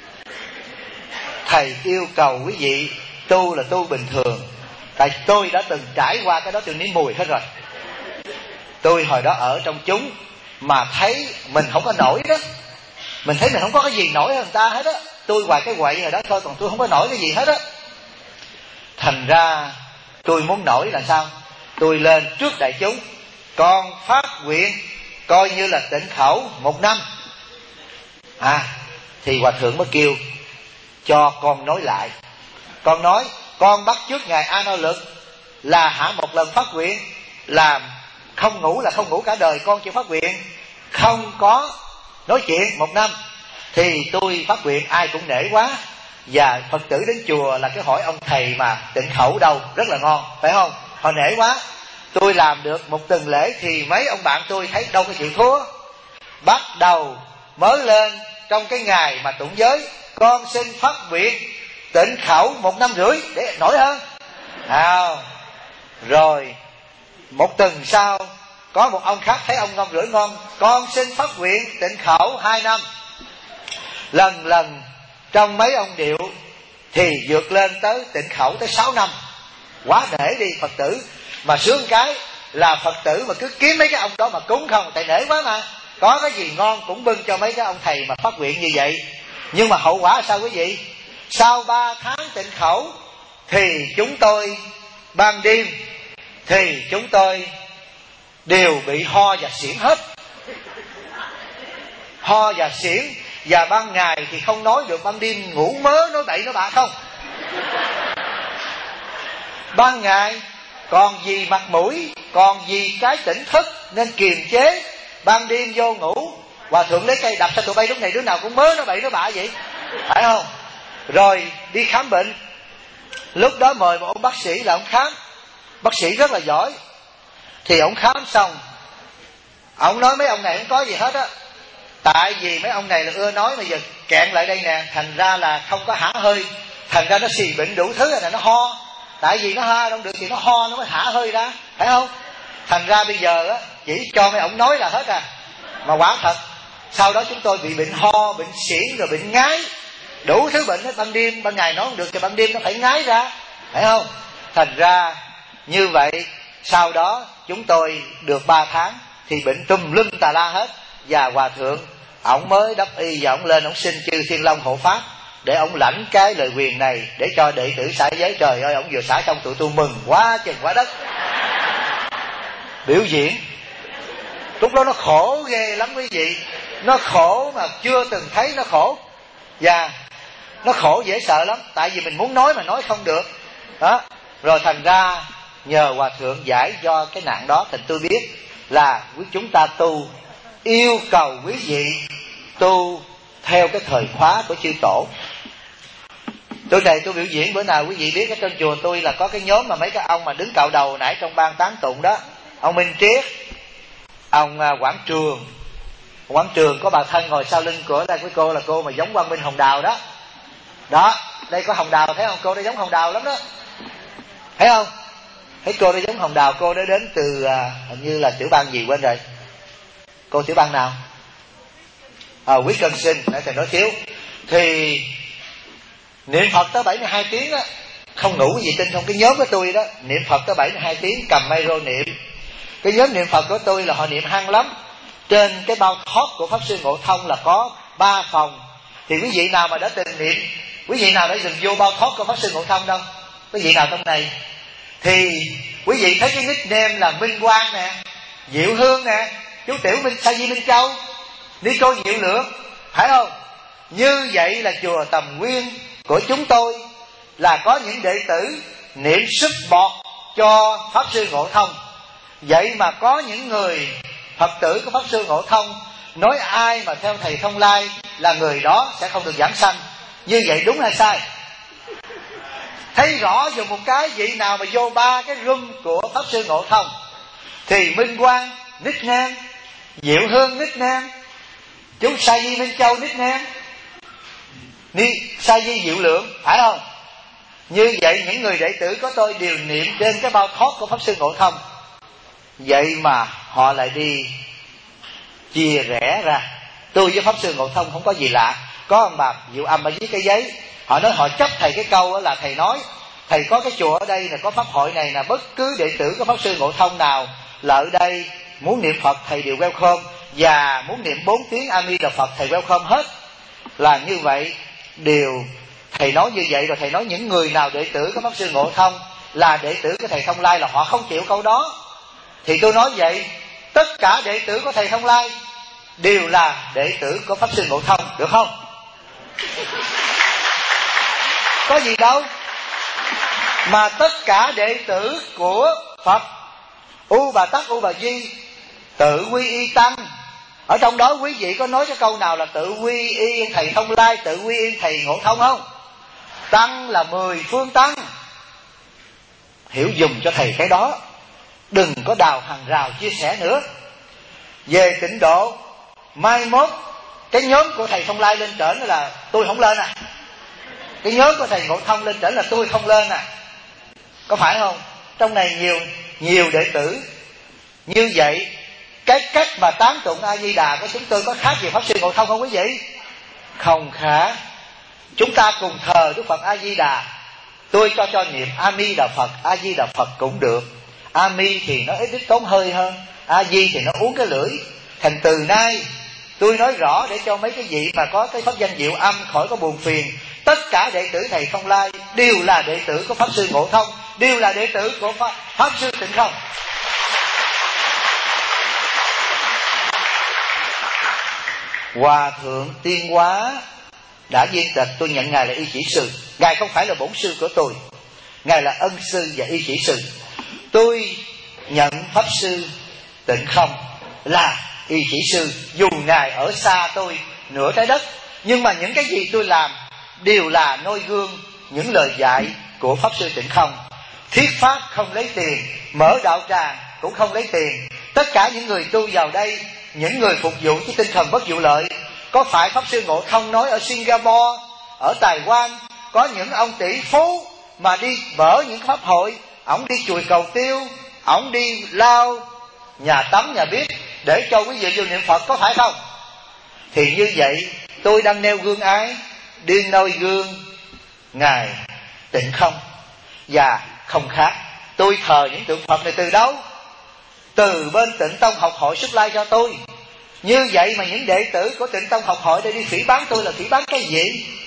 Speaker 1: Thầy yêu cầu quý vị tu là tu bình thường. Tại tôi đã từng trải qua cái đó, tôi nếm mùi hết rồi. Tôi hồi đó ở trong chúng mà thấy mình không có nổi đó, mình thấy mình không có cái gì nổi hơn người ta hết á. Tôi ngoài cái quậy rồi đó thôi, còn tôi không có nổi cái gì hết á. Thành ra tôi muốn nổi là sao? Tôi lên trước đại chúng, con phát nguyện coi như là tịnh khẩu một năm. À, thì hòa thượng mới kêu cho con nói lại. Con nói con bắt chước ngài A Nan Lực là hả một lần phát nguyện, làm không ngủ là không ngủ cả đời, con chịu phát nguyện không có nói chuyện một năm. Thì tôi phát nguyện ai cũng nể quá. Và Phật tử đến chùa là cái hỏi ông thầy mà tịnh khẩu đâu rất là ngon, phải không? Họ nể quá. Tôi làm được một tuần lễ thì mấy ông bạn tôi thấy đâu có chịu thua. Bắt đầu mới lên trong cái ngày mà tụng giới, con xin phát nguyện tịnh khẩu một năm rưỡi để nổi hơn. À, rồi một tuần sau có một ông khác thấy ông ngon rưỡi ngon, con xin phát nguyện tịnh khẩu hai năm. Lần lần trong mấy ông điệu thì vượt lên tới tịnh khẩu tới sáu năm. Quá nể đi Phật tử. Mà sướng cái là Phật tử mà cứ kiếm mấy cái ông đó mà cúng không, tại nể quá mà. Có cái gì ngon cũng bưng cho mấy cái ông thầy mà phát nguyện như vậy. Nhưng mà hậu quả là sao quý vị? Sau ba tháng tịnh khẩu thì chúng tôi ban đêm thì chúng tôi đều bị ho và xỉn hết. Ho và xỉn. Và ban ngày thì không nói được, ban đêm ngủ mớ nói bậy nói bạ không. Ban ngày còn vì mặt mũi, còn vì cái tỉnh thức nên kiềm chế. Ban đêm vô ngủ, hòa thượng lấy cây đập cho tụi bay lúc này đứa nào cũng mớ nói bậy nói bạ vậy, phải không? Rồi đi khám bệnh. Lúc đó mời một ông bác sĩ là ông khám. Bác sĩ rất là giỏi. Thì ông khám xong, ông nói mấy ông này không có gì hết á. Tại vì mấy ông này là ưa nói, mà giờ kẹn lại đây nè, thành ra là không có hả hơi, thành ra nó xì bệnh đủ thứ là nó ho. Tại vì nó ho không được thì nó ho nó mới hả hơi ra, phải không? Thành ra bây giờ á chỉ cho mấy ông nói là hết à. Mà quả thật sau đó chúng tôi bị bệnh ho, bệnh xỉn, rồi bệnh ngái, đủ thứ bệnh hết. Ban đêm, ban ngày nói không được thì ban đêm nó phải ngái ra, phải không? Thành ra như vậy, sau đó chúng tôi được ba tháng thì bệnh tùm lum tà la hết. Và hòa thượng ổng mới đắp y và ổng lên ổng xin chư Thiên Long hộ pháp. để ông lãnh cái lời quyền này để cho đệ tử xả giới. Trời ơi, ông vừa xả xong tụi tôi mừng quá chừng quá đất. Biểu diễn lúc đó nó khổ ghê lắm quý vị, nó khổ mà chưa từng thấy nó khổ. Và nó khổ dễ sợ lắm, tại vì mình muốn nói mà nói không được đó. Rồi thành ra nhờ hòa thượng giải do cái nạn đó, thành tôi biết là chúng ta tu, yêu cầu quý vị tu theo cái thời khóa của chư tổ. Tôi này tôi biểu diễn bữa nào quý vị biết, ở trên chùa tôi là có cái nhóm mà mấy cái ông mà đứng cạo đầu nãy trong ban tán tụng đó, ông Minh Triết, ông Quảng Trường. Quảng Trường có bà thân ngồi sau lưng của đây, của cô là cô mà giống Quang Minh Hồng Đào đó. Đó, đây có Hồng Đào thấy không? Cô đây giống Hồng Đào lắm đó. Thấy không? Thấy cô đây giống Hồng Đào. Cô đó đến từ à, hình như là tiểu bang gì quên rồi. Cô tiểu bang nào? À, Wisconsin, nãy thầy nói thiếu. Thì niệm Phật tới bảy mươi hai tiếng đó, không ngủ cái gì tin không? Cái nhóm của tôi đó niệm Phật tới bảy mươi hai tiếng, cầm micro niệm. Cái nhóm niệm Phật của tôi là họ niệm hăng lắm. Trên cái bao thoát của Pháp Sư Ngộ Thông là có ba phòng. Thì quý vị nào mà đã từng niệm, quý vị nào đã dừng vô bao thoát của Pháp Sư Ngộ Thông đâu? Quý vị nào trong này? Thì quý vị thấy cái nickname là Minh Quang nè, Diệu Hương nè, chú Tiểu Minh Sa Di Minh Châu, Ni Cô Diệu Lượng, phải không? Như vậy là chùa Tầm Nguyên của chúng tôi là có những đệ tử niệm support cho Pháp Sư Ngộ Thông. Vậy mà có những người Phật tử của Pháp Sư Ngộ Thông nói ai mà theo thầy Thông Lai là người đó sẽ không được giảng sanh. Như vậy đúng hay sai? Thấy rõ dùng một cái vị nào mà vô ba cái room của Pháp Sư Ngộ Thông thì Minh Quang nickname, Diệu Hương nickname, chú Sa Di Minh Châu nickname, Ni Sa Di Diệu Lượng, phải không? Như vậy những người đệ tử của tôi đều niệm trên cái bao thoát của Pháp Sư Ngộ Thông. Vậy mà họ lại đi chia rẽ ra. Tôi với Pháp Sư Ngộ Thông không có gì lạ. Có ông bà Diệu Âm ở dưới cái giấy, họ nói họ chấp thầy cái câu đó là thầy nói thầy có cái chùa ở đây là có pháp hội này là bất cứ đệ tử của Pháp Sư Ngộ Thông nào là ở đây muốn niệm Phật thầy đều welcome, và muốn niệm bốn tiếng A Di Đà Phật thầy welcome hết. Là như vậy, điều thầy nói như vậy rồi thầy nói những người nào đệ tử của Pháp Sư Ngộ Thông là đệ tử của thầy Thông Lai là họ không chịu câu đó. Thì tôi nói vậy, tất cả đệ tử của thầy Thông Lai đều là đệ tử của Pháp Sư Ngộ Thông, được không? Có gì đâu. Mà tất cả đệ tử của Phật U Bà Tắc U Bà Di tự quy y tăng. Ở trong đó quý vị có nói cái câu nào là tự quy y thầy Thông Lai, tự quy y thầy Ngộ Thông không? Tăng là mười phương tăng. Hiểu dùng cho thầy cái đó, đừng có đào hàng rào chia sẻ nữa. Về tịnh độ, mai mốt cái nhóm của thầy Thông Lai lên trển là tôi không lên à, cái nhóm của thầy Ngộ Thông lên trển là tôi không lên à. Có phải không? Trong này nhiều nhiều đệ tử như vậy. Cái cách mà tán tụng A Di Đà của chúng tôi có khác gì Pháp Sư Ngộ Thông không quý vị? Không khác. Chúng ta cùng thờ Đức Phật A Di Đà. Tôi cho cho niệm A Mi Đà Phật, A Di Đà Phật cũng được. A Mi thì nó ít ít tốn hơi hơn, A Di thì nó uống cái lưỡi. Thành từ nay tôi nói rõ để cho mấy cái vị mà có cái pháp danh Diệu Âm khỏi có buồn phiền. Tất cả đệ tử thầy Thông Lai đều là đệ tử của Pháp Sư Ngộ Thông, đều là đệ tử của Pháp, Pháp Sư Tịnh Không. Hòa thượng Tiên Hóa đã viên tịch, tôi nhận ngài là y chỉ sư. Ngài không phải là bổn sư của tôi, ngài là ân sư và y chỉ sư. Tôi nhận Pháp Sư Tịnh Không là y chỉ sư, dù ngài ở xa tôi nửa trái đất, nhưng mà những cái gì tôi làm đều là noi gương những lời dạy của Pháp Sư Tịnh Không. Thuyết pháp không lấy tiền, mở đạo tràng cũng không lấy tiền. Tất cả những người tu vào đây, những người phục vụ với tinh thần bất vụ lợi. Có phải Pháp Sư Ngộ Thông nói ở Singapore, ở Đài Loan có những ông tỷ phú mà đi mở những pháp hội, ổng đi chùi cầu tiêu, ổng đi lao nhà tắm nhà bếp để cho quý vị vô niệm Phật, có phải không? Thì như vậy tôi đang nêu gương ai? Đi noi gương ngài Tịnh Không. Và không khác, tôi thờ những tượng Phật này từ đâu? Từ bên Tịnh Tông học hội supply cho tôi. Như vậy mà những đệ tử của Tịnh Tông học hội để đi phỉ bán tôi là phỉ bán cái gì?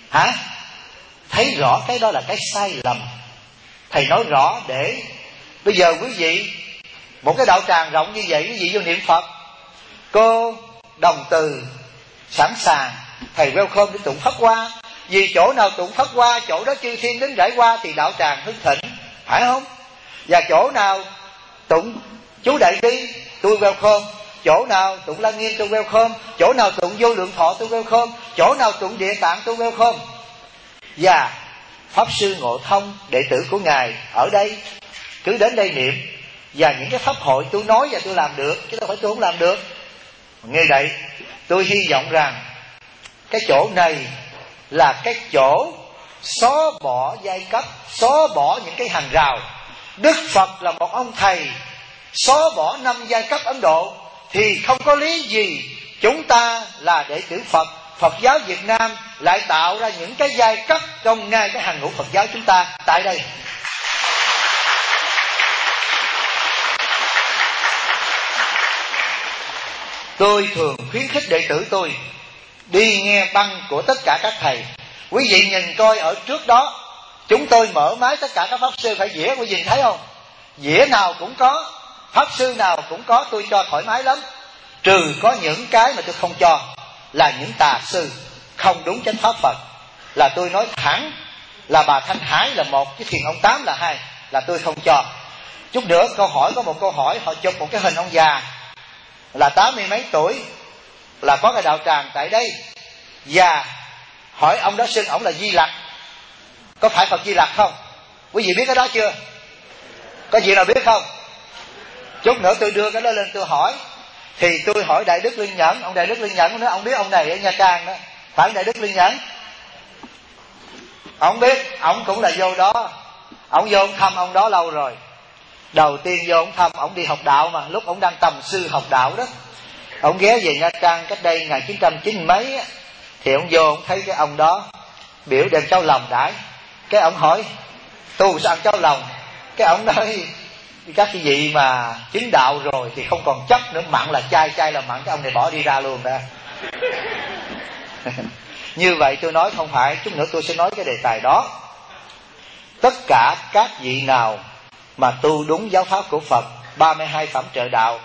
Speaker 1: hả? Thấy rõ cái đó là cái sai lầm. Thầy nói rõ để bây giờ quý vị, một cái đạo tràng rộng như vậy, quý vị vô niệm Phật, cô đồng từ sẵn sàng, thầy welcome để tụng pháp hoa. Vì chỗ nào tụng pháp hoa, chỗ đó chư thiên đến rải qua thì đạo tràng hưng thịnh, phải không? Và chỗ nào tụng chú Đại Bi, tôi welcome. Chỗ nào tụng Lăng Nghiêm, tôi welcome. Chỗ nào tụng Vô Lượng Thọ, tôi welcome. Chỗ nào tụng Địa Tạng, tôi welcome. Và Pháp Sư Ngộ Thông, đệ tử của Ngài ở đây, cứ đến đây niệm. Và những cái pháp hội tôi nói và tôi làm được, chứ đâu phải tôi không làm được. Nghe vậy, tôi hy vọng rằng cái chỗ này là cái chỗ xóa bỏ giai cấp, xóa bỏ những cái hàng rào. Đức Phật là một ông thầy xóa bỏ năm giai cấp Ấn Độ, thì không có lý gì chúng ta là đệ tử Phật, Phật giáo Việt Nam lại tạo ra những cái giai cấp trong ngay cái hàng ngũ Phật giáo chúng ta tại đây. Tôi thường khuyến khích đệ tử tôi đi nghe băng của tất cả các thầy. Quý vị nhìn coi ở trước đó, chúng tôi mở máy tất cả các pháp sư phải dĩa, quý vị nhìn thấy không? Dĩa nào cũng có, pháp sư nào cũng có, tôi cho thoải mái lắm. Trừ có những cái mà tôi không cho, là những tà sư không đúng chánh pháp Phật, là tôi nói thẳng là bà Thanh Hải là một, cái thiền ông Tám là hai, là tôi không cho. Chút nữa câu hỏi, có một câu hỏi họ chụp một cái hình ông già là tám mươi mấy tuổi, là có cái đạo tràng tại đây, và hỏi ông đó xưng ổng là Di Lặc, có phải Phật Di Lặc không? Quý vị biết cái đó chưa? Có vị nào biết không? Chút nữa tôi đưa cái đó lên tôi hỏi, thì tôi hỏi Đại Đức Linh Nhẫn, ông Đại Đức Linh Nhẫn nói ông biết ông này ở Nha Trang đó, phải Đại Đức Linh Nhẫn? Ông biết, ông cũng là vô đó, ông vô ông thăm ông đó lâu rồi. Đầu tiên vô ông thăm, ông đi học đạo mà, lúc ông đang tầm sư học đạo đó, ông ghé về Nha Trang cách đây một nghìn chín trăm chín mươi mấy á, thì ông vô ông thấy cái ông đó biểu đem cháo lòng đãi. Cái ông hỏi tu sao ăn cháo lòng? Cái ông nói các cái vị mà chứng đạo rồi thì không còn chấp nữa, mặn là chay, chay là mặn. Cái ông này bỏ đi ra luôn ra. Như vậy tôi nói không phải, chút nữa tôi sẽ nói cái đề tài đó. Tất cả các vị nào mà tu đúng giáo pháp của Phật, ba mươi hai phẩm trợ đạo,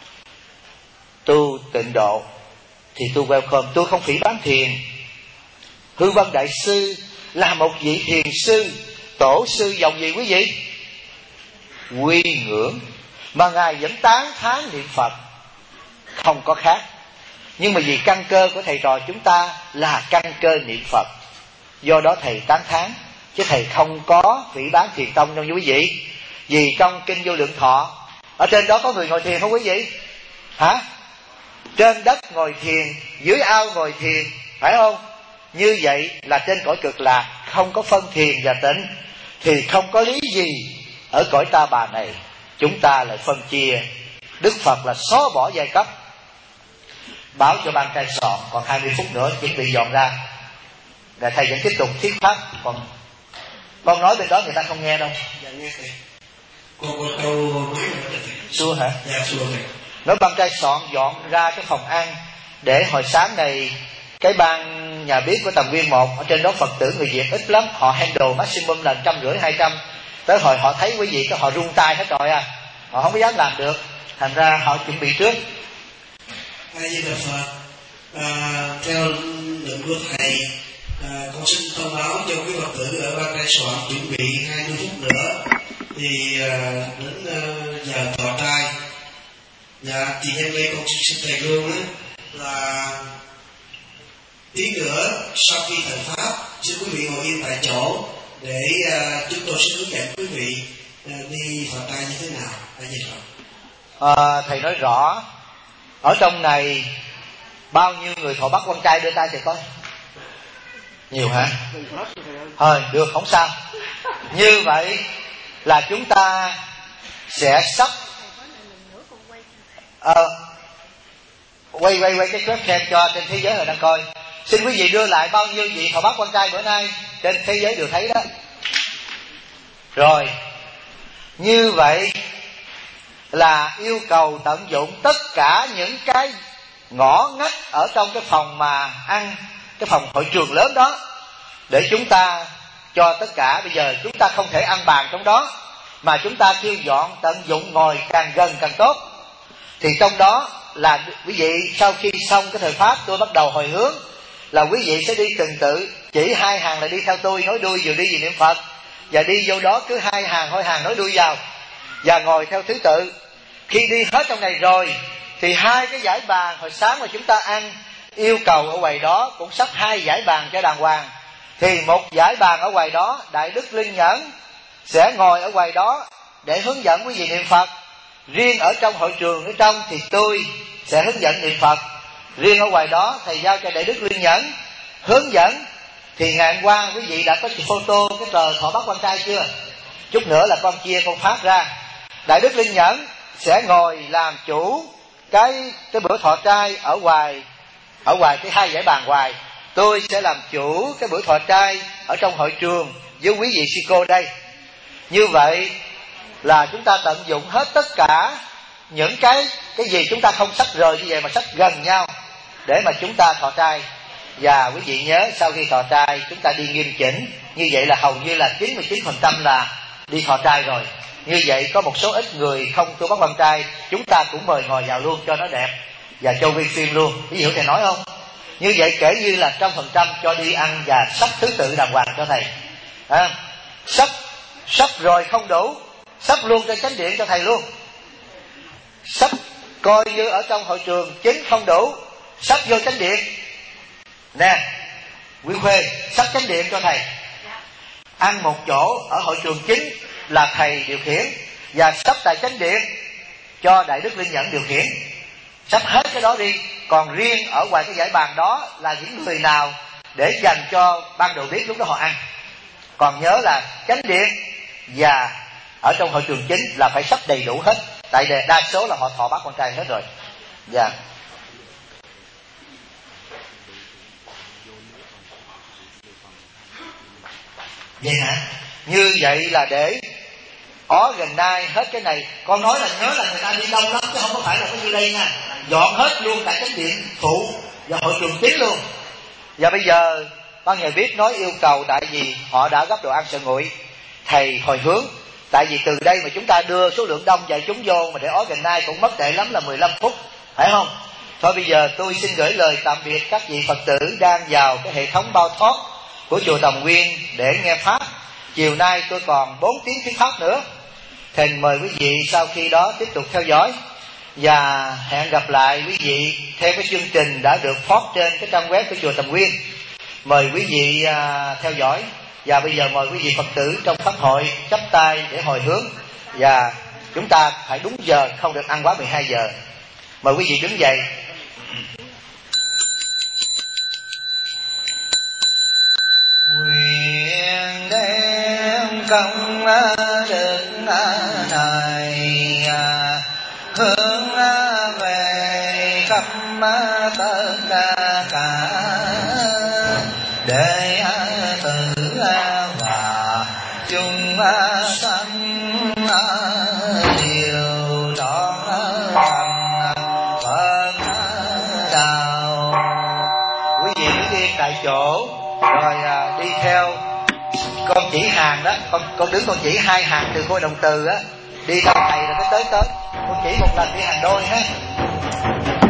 Speaker 1: tu tịnh độ, thì tôi welcome. Tôi không phỉ báng thiền. Hư Vân Đại Sư là một vị thiền sư, tổ sư dòng gì quý vị? Quy ngưỡng, mà Ngài vẫn tán thán niệm Phật, không có khác. Nhưng mà vì căn cơ của thầy trò chúng ta là căn cơ niệm Phật, do đó thầy tán thán, chứ thầy không có phỉ báng thiền tông đâu quý vị. Vì trong Kinh Vô Lượng Thọ, ở trên đó có người ngồi thiền không quý vị? Hả? Trên đất ngồi thiền, dưới ao ngồi thiền, phải không? Như vậy là trên cõi Cực Lạc không có phân thiền và tịnh, thì không có lý gì ở cõi Ta Bà này chúng ta lại phân chia. Đức Phật là xóa bỏ giai cấp. Báo cho ban trai soạn còn hai mươi phút nữa chuẩn bị dọn ra, rồi thầy vẫn tiếp tục thuyết pháp. Còn con nói bên đó người ta không nghe đâu.
Speaker 2: Dạ nghe thầy. Cô có câu mới nữa thầy.
Speaker 1: Xua hả?
Speaker 2: Dạ xua thầy.
Speaker 1: Nói ban trai soạn dọn ra cái phòng ăn, để hồi sáng này cái ban nhà bếp của Tầm Nguyên một, ở trên đó Phật tử người Việt ít lắm, họ handle maximum là trăm rưỡi hai trăm. Tới hồi họ thấy quý vị cái họ run tay hết rồi à, họ không có dám làm được, thành ra họ chuẩn bị trước.
Speaker 2: A Di Đà Phật. À, theo lệnh của thầy, à, con xin thông báo cho quý Phật tử ở ban trai soạn chuẩn bị hai mươi phút nữa thì à, đến à, giờ tọa trai. Dạ thì nhân đây con xin thầy luôn á là tí nữa sau khi thầy pháp, xin quý vị ngồi yên tại chỗ để uh, chúng tôi sẽ hướng dẫn quý vị uh, đi Phật trai như thế nào. Tại vì
Speaker 1: à, thầy nói rõ ở trong này bao nhiêu người thọ bắt quan trai, đưa tay thầy coi. Nhiều hả? Thôi được, không sao. Như vậy là chúng ta sẽ sắp ờ, quay quay quay cái webcam cho trên thế giới họ đang coi. Xin quý vị đưa lại bao nhiêu vị thọ bắt quan trai bữa nay, trên thế giới đều thấy đó. Rồi, như vậy là yêu cầu tận dụng tất cả những cái ngõ ngách ở trong cái phòng mà ăn, cái phòng hội trường lớn đó. để chúng ta cho tất cả. Bây giờ chúng ta không thể ăn bàn trong đó, mà chúng ta kêu dọn tận dụng ngồi càng gần càng tốt. Thì trong đó là quý vị sau khi xong cái thời pháp tôi bắt đầu hồi hướng, là quý vị sẽ đi từng tự, chỉ hai hàng là đi theo tôi, nói đuôi vừa đi vừa niệm Phật, và đi vô đó cứ hai hàng hỏi hàng nói đuôi vào, và ngồi theo thứ tự. Khi đi hết trong này rồi thì hai cái dãy bàn hồi sáng mà chúng ta ăn yêu cầu ở ngoài đó cũng sắp hai dãy bàn cho đàng hoàng. Thì một dãy bàn ở ngoài đó Đại Đức Linh Nhẫn sẽ ngồi ở ngoài đó để hướng dẫn quý vị niệm Phật. Riêng ở trong hội trường ở trong thì tôi sẽ hướng dẫn niệm Phật. Riêng ở ngoài đó thầy giao cho Đại Đức Linh Nhẫn hướng dẫn. Thì ngày hôm qua quý vị đã có photo cái tờ thọ bát quan trai chưa? Chút nữa là con chia con phát ra. Đại Đức Linh Nhẫn sẽ ngồi làm chủ cái cái bữa thọ trai ở ngoài, ở ngoài cái hai dãy bàn ngoài. Tôi sẽ làm chủ cái bữa thọ trai ở trong hội trường với quý vị sư cô đây. Như vậy là chúng ta tận dụng hết tất cả những cái cái gì chúng ta không sách rời như vậy, mà sách gần nhau để mà chúng ta thọ trai. Và quý vị nhớ sau khi thọ trai chúng ta đi nghiêm chỉnh. Như vậy là hầu như là chín mươi chín phần trăm là đi thọ trai rồi. Như vậy có một số ít người không tu bát quan trai, chúng ta cũng mời ngồi vào luôn cho nó đẹp, và cho quay phim luôn. Quý vị hiểu thầy nói không? Như vậy kể như là trăm phần trăm cho đi ăn và sắp thứ tự đàng hoàng cho thầy. À, sắp sắp rồi không đủ, sắp luôn trên chánh điện cho thầy luôn. Sắp coi như ở trong hội trường chính không đủ, sắp vô chánh điện nè. Quý Khuê sắp chánh điện cho thầy. Ăn một chỗ ở hội trường chính là thầy điều khiển, và sắp tại chánh điện cho Đại Đức Linh Nhẫn điều khiển. Sắp hết cái đó đi. Còn riêng ở ngoài cái dãy bàn đó là những người nào để dành cho ban đầu biết lúc đó họ ăn. Còn nhớ là chánh điện và ở trong hội trường chính là phải sắp đầy đủ hết, tại vì đa số là họ thọ bát quan trai hết rồi. Dạ. Vậy hả? Như vậy là để organize hết cái này. Con nói là nhớ là người ta đi đông lắm chứ không có phải là có như đây nha. Dọn hết luôn cả chánh điện phụ và hội trường chính luôn. Và bây giờ ban ngày biết nói yêu cầu, tại vì họ đã gấp đồ ăn sợ nguội, thầy hồi hướng. Tại vì từ đây mà chúng ta đưa số lượng đông và chúng vô mà để organize cũng mất tệ lắm là mười lăm phút, phải không? Thôi bây giờ tôi xin gửi lời tạm biệt các vị Phật tử đang vào cái hệ thống bao thoát của chùa Tầm Nguyên để nghe pháp. Chiều nay tôi còn bốn tiếng thuyết pháp nữa. Thầy mời quý vị sau khi đó tiếp tục theo dõi, và hẹn gặp lại quý vị theo cái chương trình đã được post trên cái trang web của chùa Tầm Nguyên. Mời quý vị à, theo dõi. Và bây giờ mời quý vị Phật tử trong pháp hội chắp tay để hồi hướng, và chúng ta phải đúng giờ, không được ăn quá mười hai giờ. Mời quý vị đứng dậy. Nguyện đem công đức này hướng về khắp tất cả để tự và chúng sanh điều trọn thành Phật đạo. Quý vị cứ yên tại chỗ rồi à, đi theo con chỉ hàng đó, con con đứng con chỉ hai hàng từ khối động từ á, đi theo thầy rồi cái tới tới con chỉ một lần đi hàng đôi ha.